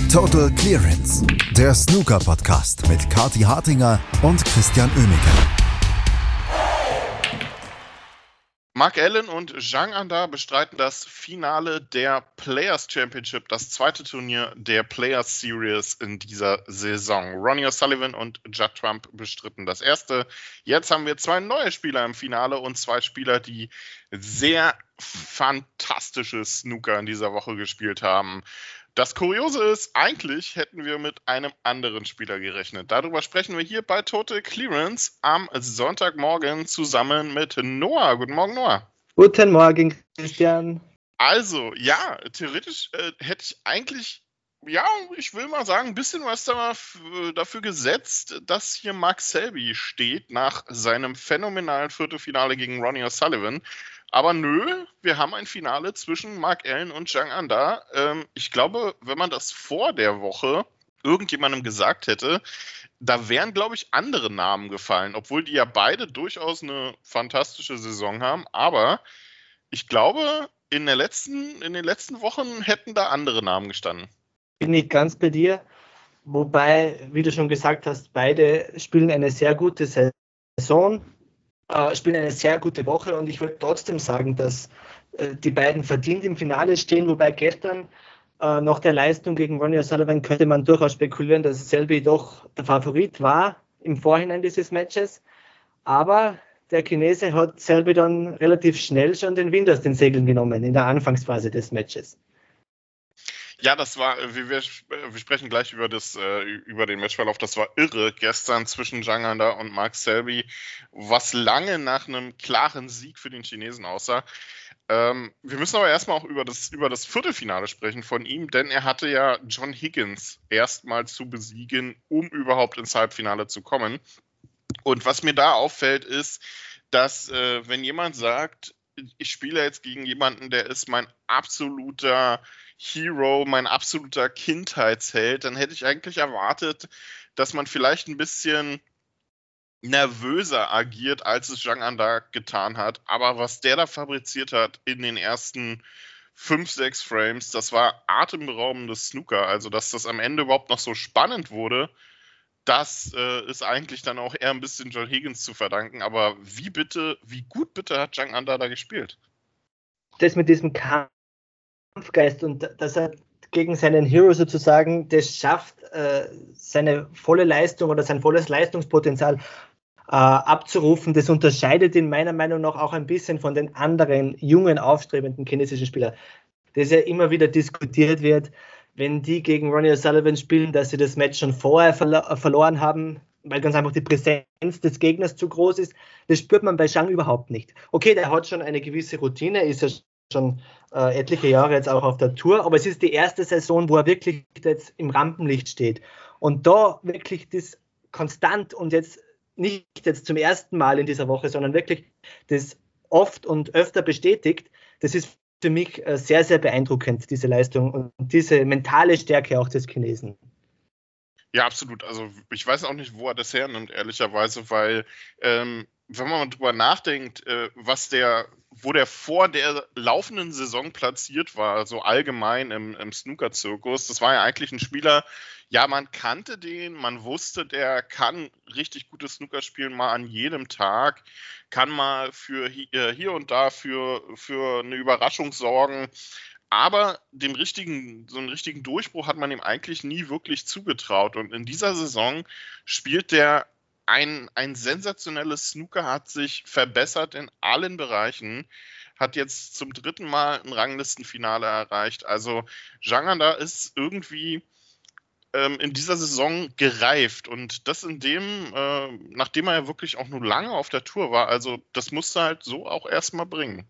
Total Clearance, der Snooker-Podcast mit Kathi Hartinger und Christian Oemeke. Mark Allen und Zhang Anda bestreiten das Finale der Players Championship, das zweite Turnier der Players Series in dieser Saison. Ronnie O'Sullivan und Judd Trump bestritten das erste. Jetzt haben wir zwei neue Spieler im Finale und zwei Spieler, die sehr fantastisches Snooker in dieser Woche gespielt haben. Das Kuriose ist, eigentlich hätten wir mit einem anderen Spieler gerechnet. Darüber sprechen wir hier bei Total Clearance am Sonntagmorgen zusammen mit Noah. Guten Morgen, Noah. Guten Morgen, Christian. Also, ja, theoretisch hätte ich eigentlich, ich will mal sagen, ein bisschen was dafür gesetzt, dass hier Mark Selby steht nach seinem phänomenalen Viertelfinale gegen Ronnie O'Sullivan. Aber nö, wir haben ein Finale zwischen Mark Allen und Zhang Anda. Ich glaube, wenn man das vor der Woche irgendjemandem gesagt hätte, da wären, glaube ich, andere Namen gefallen, obwohl die ja beide durchaus eine fantastische Saison haben. Aber ich glaube, in den letzten Wochen hätten da andere Namen gestanden. Bin ich ganz bei dir. Wobei, wie du schon gesagt hast, beide spielen eine sehr gute Saison. Spielen eine sehr gute Woche und ich würde trotzdem sagen, dass die beiden verdient im Finale stehen, wobei gestern nach der Leistung gegen Ronnie O'Sullivan könnte man durchaus spekulieren, dass Selby doch der Favorit war im Vorhinein dieses Matches, aber der Chinese hat Selby dann relativ schnell schon den Wind aus den Segeln genommen in der Anfangsphase des Matches. Ja, das war, wir sprechen gleich über den Matchverlauf, das war irre gestern zwischen Zhang Anda und Mark Selby, was lange nach einem klaren Sieg für den Chinesen aussah. Wir müssen aber erstmal auch über das Viertelfinale sprechen von ihm, denn er hatte ja John Higgins erstmal zu besiegen, um überhaupt ins Halbfinale zu kommen. Und was mir da auffällt, ist, dass wenn jemand sagt, ich spiele jetzt gegen jemanden, der ist mein absoluter Hero, mein absoluter Kindheitsheld, dann hätte ich eigentlich erwartet, dass man vielleicht ein bisschen nervöser agiert, als es Zhang Anda getan hat. Aber was der da fabriziert hat in den ersten 5, 6 Frames, das war atemberaubendes Snooker. Also, dass das am Ende überhaupt noch so spannend wurde, das ist eigentlich dann auch eher ein bisschen John Higgins zu verdanken. Aber wie gut bitte hat Zhang Anda da gespielt? Das mit diesem Kampfgeist und dass er gegen seinen Hero sozusagen das schafft, seine volle Leistung oder sein volles Leistungspotenzial abzurufen, das unterscheidet ihn meiner Meinung nach auch ein bisschen von den anderen jungen, aufstrebenden chinesischen Spielern. Das ja immer wieder diskutiert wird, wenn die gegen Ronnie O'Sullivan spielen, dass sie das Match schon vorher verloren haben, weil ganz einfach die Präsenz des Gegners zu groß ist. Das spürt man bei Zhang überhaupt nicht. Okay, der hat schon eine gewisse Routine, ist ja schon etliche Jahre jetzt auch auf der Tour, aber es ist die erste Saison, wo er wirklich jetzt im Rampenlicht steht. Und da wirklich das konstant und jetzt nicht jetzt zum ersten Mal in dieser Woche, sondern wirklich das oft und öfter bestätigt, das ist für mich sehr, sehr beeindruckend, diese Leistung und diese mentale Stärke auch des Chinesen. Ja, absolut. Also ich weiß auch nicht, wo er das hernimmt, ehrlicherweise, weil wenn man mal drüber nachdenkt, wo der vor der laufenden Saison platziert war, so allgemein im Snooker-Zirkus, das war ja eigentlich ein Spieler, ja, man kannte den, man wusste, der kann richtig gutes Snooker spielen, mal an jedem Tag, kann mal für hier und da für eine Überraschung sorgen. Aber so einen richtigen Durchbruch hat man ihm eigentlich nie wirklich zugetraut. Und in dieser Saison spielt der ein sensationelles Snooker, hat sich verbessert in allen Bereichen, hat jetzt zum 3. Mal ein Ranglistenfinale erreicht. Also Zhang Anda ist irgendwie in dieser Saison gereift. Und das nachdem er ja wirklich auch nur lange auf der Tour war. Also das musste halt so auch erstmal bringen.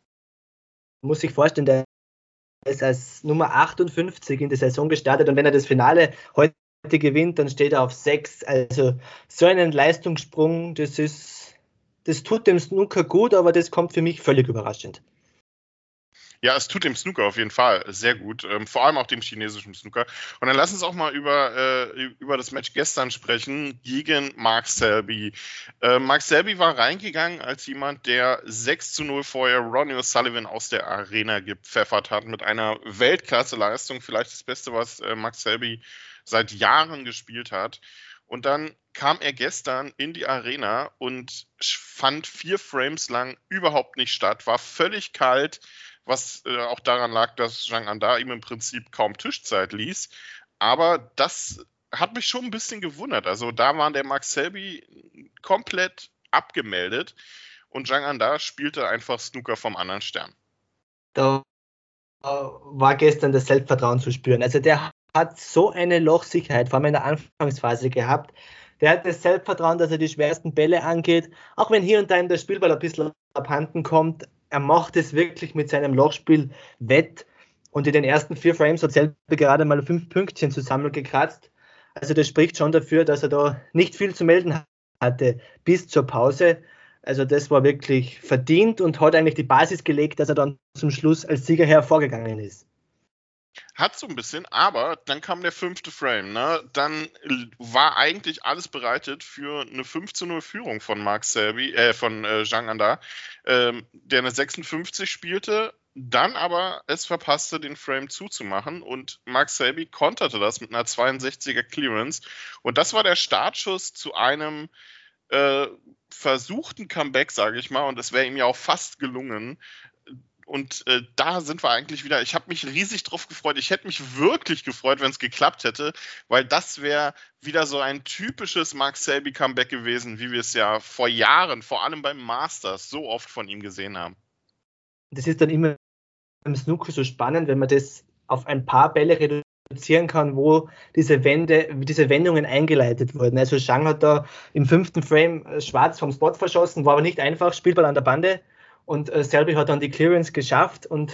Muss sich vorstellen, der ist als Nummer 58 in die Saison gestartet und wenn er das Finale heute gewinnt, dann steht er auf 6. Also so einen Leistungssprung, das tut dem Snooker gut, aber das kommt für mich völlig überraschend. Ja, es tut dem Snooker auf jeden Fall sehr gut, vor allem auch dem chinesischen Snooker. Und dann lass uns auch mal über das Match gestern sprechen gegen Mark Selby. Mark Selby war reingegangen als jemand, der 6:0 vorher Ronnie O'Sullivan aus der Arena gepfeffert hat mit einer Weltklasse-Leistung, vielleicht das Beste, was Mark Selby seit Jahren gespielt hat. Und dann kam er gestern in die Arena und fand 4 Frames lang überhaupt nicht statt, war völlig kalt, was auch daran lag, dass Zhang Anda ihm im Prinzip kaum Tischzeit ließ. Aber das hat mich schon ein bisschen gewundert. Also da war der Mark Selby komplett abgemeldet und Zhang Anda spielte einfach Snooker vom anderen Stern. Da war gestern das Selbstvertrauen zu spüren. Also der hat so eine Lochsicherheit, vor allem in der Anfangsphase gehabt. Der hat das Selbstvertrauen, dass er die schwersten Bälle angeht. Auch wenn hier und da ihm der Spielball ein bisschen abhanden kommt, er macht es wirklich mit seinem Lochspiel wett. Und in den ersten 4 Frames hat Selby gerade mal 5 Pünktchen zusammengekratzt. Also das spricht schon dafür, dass er da nicht viel zu melden hatte bis zur Pause. Also das war wirklich verdient und hat eigentlich die Basis gelegt, dass er dann zum Schluss als Sieger hervorgegangen ist. Hat so ein bisschen, aber dann kam der 5. Frame, ne? Dann war eigentlich alles bereitet für eine 5:0 Führung von Mark Selby, von Zhang Anda, der eine 56 spielte, dann aber es verpasste, den Frame zuzumachen und Mark Selby konterte das mit einer 62er Clearance und das war der Startschuss zu einem versuchten Comeback, sage ich mal, und es wäre ihm ja auch fast gelungen. Und da sind wir eigentlich wieder, ich habe mich riesig drauf gefreut. Ich hätte mich wirklich gefreut, wenn es geklappt hätte, weil das wäre wieder so ein typisches Mark Selby Comeback gewesen, wie wir es ja vor Jahren, vor allem beim Masters, so oft von ihm gesehen haben. Das ist dann immer im Snooker so spannend, wenn man das auf ein paar Bälle reduzieren kann, wo diese Wendungen eingeleitet wurden. Also Zhang hat da im 5. Frame schwarz vom Spot verschossen, war aber nicht einfach, Spielball an der Bande. Und Selby hat dann die Clearance geschafft und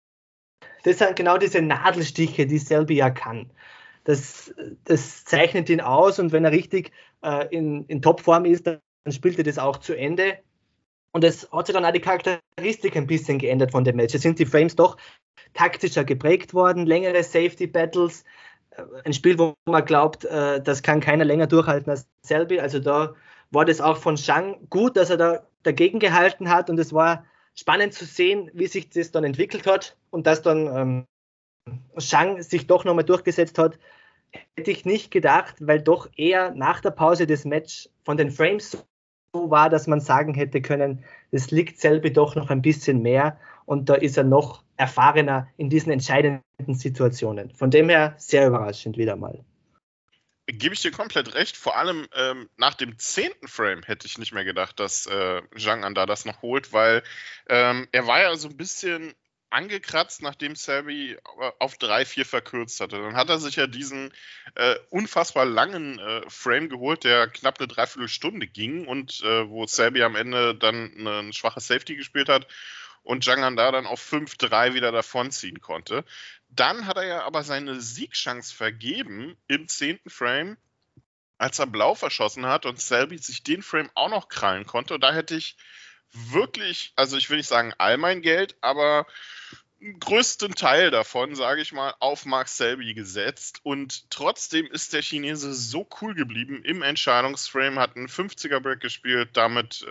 das sind genau diese Nadelstiche, die Selby ja kann. Das zeichnet ihn aus und wenn er richtig in Topform ist, dann spielt er das auch zu Ende. Und es hat sich dann auch die Charakteristik ein bisschen geändert von dem Match. Es sind die Frames doch taktischer geprägt worden, längere Safety-Battles, ein Spiel, wo man glaubt, das kann keiner länger durchhalten als Selby. Also da war das auch von Zhang gut, dass er da dagegen gehalten hat und es war spannend zu sehen, wie sich das dann entwickelt hat und dass dann Zhang sich doch nochmal durchgesetzt hat, hätte ich nicht gedacht, weil doch eher nach der Pause des Match von den Frames so war, dass man sagen hätte können, es liegt Selby doch noch ein bisschen mehr und da ist er noch erfahrener in diesen entscheidenden Situationen. Von dem her sehr überraschend wieder mal. Gebe ich dir komplett recht. Vor allem nach dem 10. Frame hätte ich nicht mehr gedacht, dass Zhang Anda das noch holt, weil er war ja so ein bisschen angekratzt, nachdem Selby auf 3-4 verkürzt hatte. Dann hat er sich ja diesen unfassbar langen Frame geholt, der knapp eine Dreiviertelstunde ging und wo Selby am Ende dann ein schwaches Safety gespielt hat und Zhang Anda dann auf 5-3 wieder davonziehen konnte. Dann hat er ja aber seine Siegchance vergeben im 10. Frame, als er blau verschossen hat und Selby sich den Frame auch noch krallen konnte. Und da hätte ich wirklich, also ich will nicht sagen all mein Geld, aber einen größten Teil davon, sage ich mal, auf Mark Selby gesetzt. Und trotzdem ist der Chinese so cool geblieben im Entscheidungsframe, hat einen 50er-Break gespielt, damit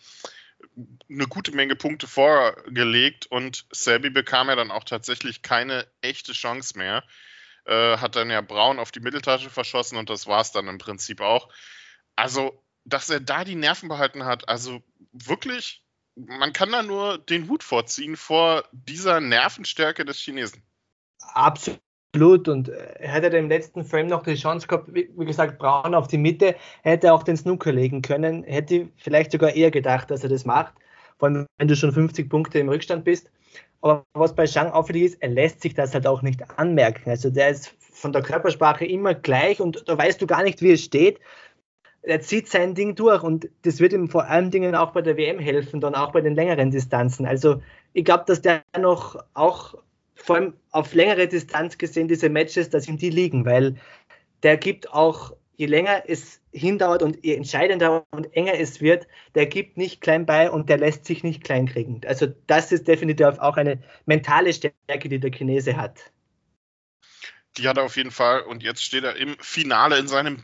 eine gute Menge Punkte vorgelegt und Selby bekam ja dann auch tatsächlich keine echte Chance mehr. Hat dann ja Braun auf die Mitteltasche verschossen und das war es dann im Prinzip auch. Also, dass er da die Nerven behalten hat, also wirklich, man kann da nur den Hut vorziehen vor dieser Nervenstärke des Chinesen. Absolut. Und er hätte im letzten Frame noch die Chance gehabt, wie gesagt, Braun auf die Mitte, hätte auch den Snooker legen können, hätte vielleicht sogar eher gedacht, dass er das macht, vor allem wenn du schon 50 Punkte im Rückstand bist. Aber was bei Zhang auffällig ist, er lässt sich das halt auch nicht anmerken. Also der ist von der Körpersprache immer gleich und da weißt du gar nicht, wie es steht. Er zieht sein Ding durch und das wird ihm vor allen Dingen auch bei der WM helfen, dann auch bei den längeren Distanzen. Also ich glaube, dass der noch auch vor allem auf längere Distanz gesehen, diese Matches, dass ihm die liegen, weil der gibt auch je länger es hindauert und je entscheidender und enger es wird, der gibt nicht klein bei und der lässt sich nicht kleinkriegen. Also das ist definitiv auch eine mentale Stärke, die der Chinese hat. Die hat er auf jeden Fall und jetzt steht er im Finale in seinem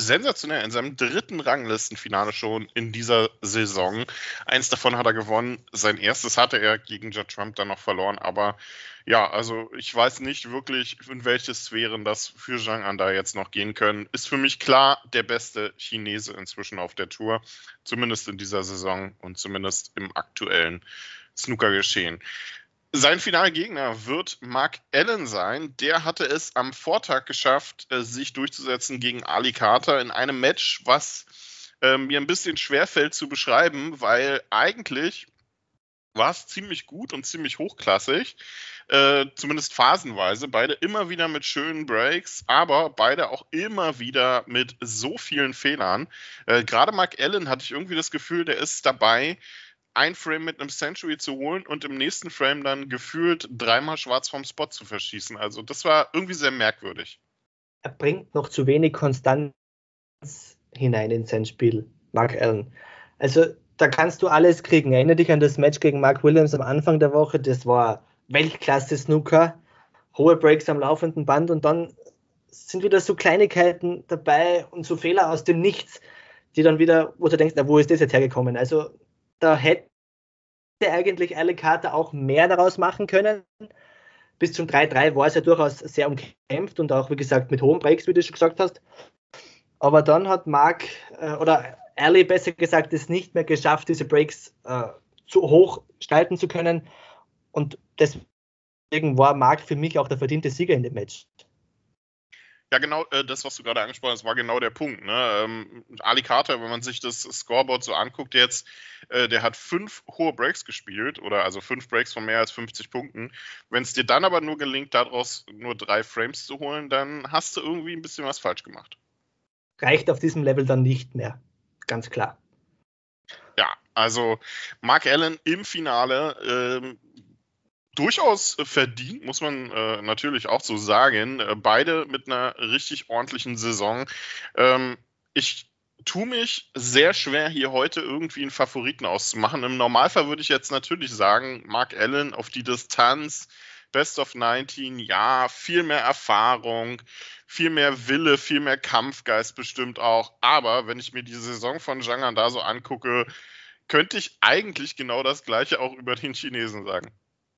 dritten Ranglistenfinale schon in dieser Saison. Eins davon hat er gewonnen, sein erstes hatte er gegen Judd Trump dann noch verloren, aber ja, also ich weiß nicht wirklich, in welche Sphären das für Zhang Anda jetzt noch gehen können. Ist für mich klar der beste Chinese inzwischen auf der Tour, zumindest in dieser Saison und zumindest im aktuellen Snooker-Geschehen. Sein Finalgegner wird Mark Allen sein. Der hatte es am Vortag geschafft, sich durchzusetzen gegen Ali Carter in einem Match, was mir ein bisschen schwerfällt zu beschreiben, weil eigentlich war es ziemlich gut und ziemlich hochklassig, zumindest phasenweise. Beide immer wieder mit schönen Breaks, aber beide auch immer wieder mit so vielen Fehlern. Gerade Mark Allen hatte ich irgendwie das Gefühl, der ist dabei, ein Frame mit einem Century zu holen und im nächsten Frame dann gefühlt dreimal schwarz vom Spot zu verschießen. Also das war irgendwie sehr merkwürdig. Er bringt noch zu wenig Konstanz hinein in sein Spiel, Mark Allen. Also da kannst du alles kriegen. Erinnere dich an das Match gegen Mark Williams am Anfang der Woche. Das war Weltklasse-Snooker, hohe Breaks am laufenden Band und dann sind wieder so Kleinigkeiten dabei und so Fehler aus dem Nichts, die dann wieder, wo du denkst, na, wo ist das jetzt hergekommen? Also da hätte eigentlich Ali Carter auch mehr daraus machen können. Bis zum 3-3 war es ja durchaus sehr umkämpft und auch, wie gesagt, mit hohen Breaks, wie du schon gesagt hast. Aber dann hat oder Ali besser gesagt, es nicht mehr geschafft, diese Breaks zu hoch gestalten zu können. Und deswegen war Mark für mich auch der verdiente Sieger in dem Match. Ja, genau, das, was du gerade angesprochen hast, war genau der Punkt. Ne? Ali Carter, wenn man sich das Scoreboard so anguckt jetzt, der hat 5 hohe Breaks gespielt, oder also 5 Breaks von mehr als 50 Punkten. Wenn es dir dann aber nur gelingt, daraus nur 3 Frames zu holen, dann hast du irgendwie ein bisschen was falsch gemacht. Reicht auf diesem Level dann nicht mehr, ganz klar. Ja, also Mark Allen im Finale, durchaus verdient, muss man natürlich auch so sagen. Beide mit einer richtig ordentlichen Saison. Ich tue mich sehr schwer, hier heute irgendwie einen Favoriten auszumachen. Im Normalfall würde ich jetzt natürlich sagen, Mark Allen auf die Distanz, Best of 19, ja, viel mehr Erfahrung, viel mehr Wille, viel mehr Kampfgeist bestimmt auch. Aber wenn ich mir die Saison von Zhang Anda so angucke, könnte ich eigentlich genau das Gleiche auch über den Chinesen sagen.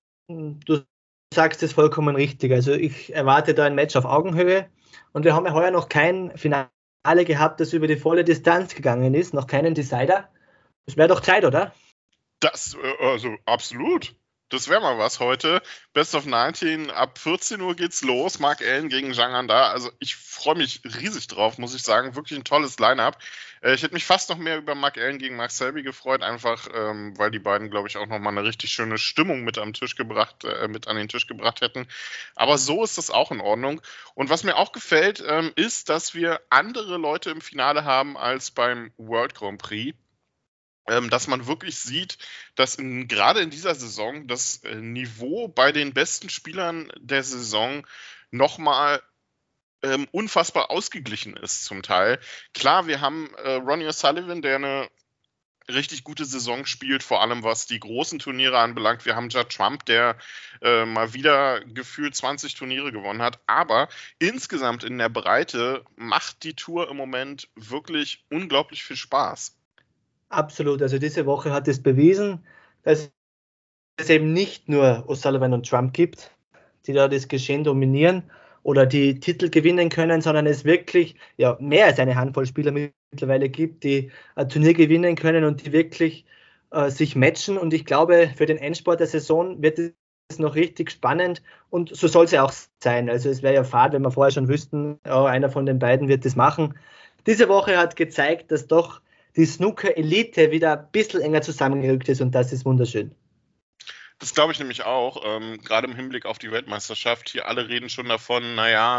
Du sagst es vollkommen richtig. Also ich erwarte da ein Match auf Augenhöhe und wir haben ja heuer noch kein Finale gehabt, das über die volle Distanz gegangen ist, noch keinen Decider. Das wäre doch Zeit, oder? Das, also absolut. Das wäre mal was heute. Best of 19, ab 14 Uhr geht's los. Mark Allen gegen Zhang Anda. Also ich freue mich riesig drauf, muss ich sagen. Wirklich ein tolles Line-Up. Ich hätte mich fast noch mehr über Mark Allen gegen Mark Selby gefreut, einfach weil die beiden, glaube ich, auch nochmal eine richtig schöne Stimmung mit an den Tisch gebracht hätten. Aber so ist das auch in Ordnung. Und was mir auch gefällt, ist, dass wir andere Leute im Finale haben als beim World Grand Prix. Dass man wirklich sieht, dass gerade in dieser Saison das Niveau bei den besten Spielern der Saison nochmal unfassbar ausgeglichen ist zum Teil. Klar, wir haben Ronnie O'Sullivan, der eine richtig gute Saison spielt, vor allem was die großen Turniere anbelangt. Wir haben Judd Trump, der mal wieder gefühlt 20 Turniere gewonnen hat. Aber insgesamt in der Breite macht die Tour im Moment wirklich unglaublich viel Spaß. Absolut. Also diese Woche hat es bewiesen, dass es eben nicht nur O'Sullivan und Trump gibt, die da das Geschehen dominieren oder die Titel gewinnen können, sondern es wirklich mehr als eine Handvoll Spieler mittlerweile gibt, die ein Turnier gewinnen können und die wirklich sich matchen. Und ich glaube, für den Endspurt der Saison wird es noch richtig spannend und so soll es ja auch sein. Also es wäre ja fad, wenn wir vorher schon wüssten, einer von den beiden wird das machen. Diese Woche hat gezeigt, dass doch die Snooker-Elite wieder ein bisschen enger zusammengerückt ist und das ist wunderschön. Das glaube ich nämlich auch, gerade im Hinblick auf die Weltmeisterschaft. Hier alle reden schon davon,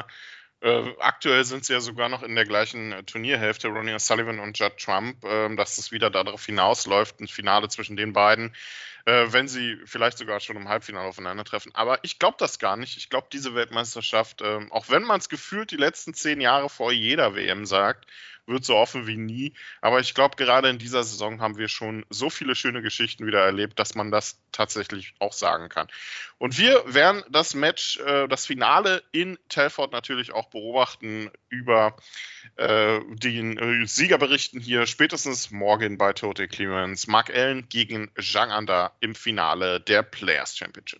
aktuell sind sie ja sogar noch in der gleichen Turnierhälfte, Ronnie O'Sullivan und Judd Trump, dass es wieder darauf hinausläuft, ein Finale zwischen den beiden. wenn sie vielleicht sogar schon im Halbfinale aufeinandertreffen. Aber ich glaube das gar nicht. Ich glaube, diese Weltmeisterschaft, auch wenn man es gefühlt die letzten 10 Jahre vor jeder WM sagt, wird so offen wie nie. Aber ich glaube, gerade in dieser Saison haben wir schon so viele schöne Geschichten wieder erlebt, dass man das tatsächlich auch sagen kann. Und wir werden das Match, das Finale in Telford natürlich auch beobachten über den Siegerberichten hier spätestens morgen bei Total Clearance. Mark Allen gegen Zhang Anda im Finale der Players Championship.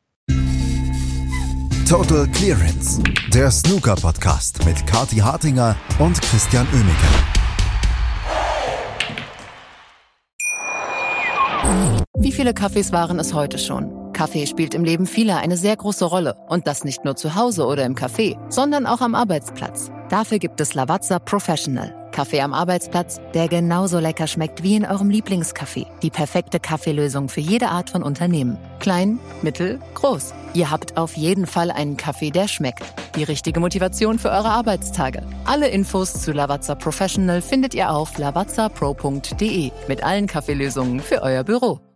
Total Clearance, der Snooker-Podcast mit Kathi Hartinger und Christian Oemeke. Wie viele Kaffees waren es heute schon? Kaffee spielt im Leben vieler eine sehr große Rolle. Und das nicht nur zu Hause oder im Café, sondern auch am Arbeitsplatz. Dafür gibt es Lavazza Professional. Kaffee am Arbeitsplatz, der genauso lecker schmeckt wie in eurem Lieblingscafé. Die perfekte Kaffeelösung für jede Art von Unternehmen. Klein, mittel, groß. Ihr habt auf jeden Fall einen Kaffee, der schmeckt. Die richtige Motivation für eure Arbeitstage. Alle Infos zu Lavazza Professional findet ihr auf lavazzapro.de mit allen Kaffeelösungen für euer Büro.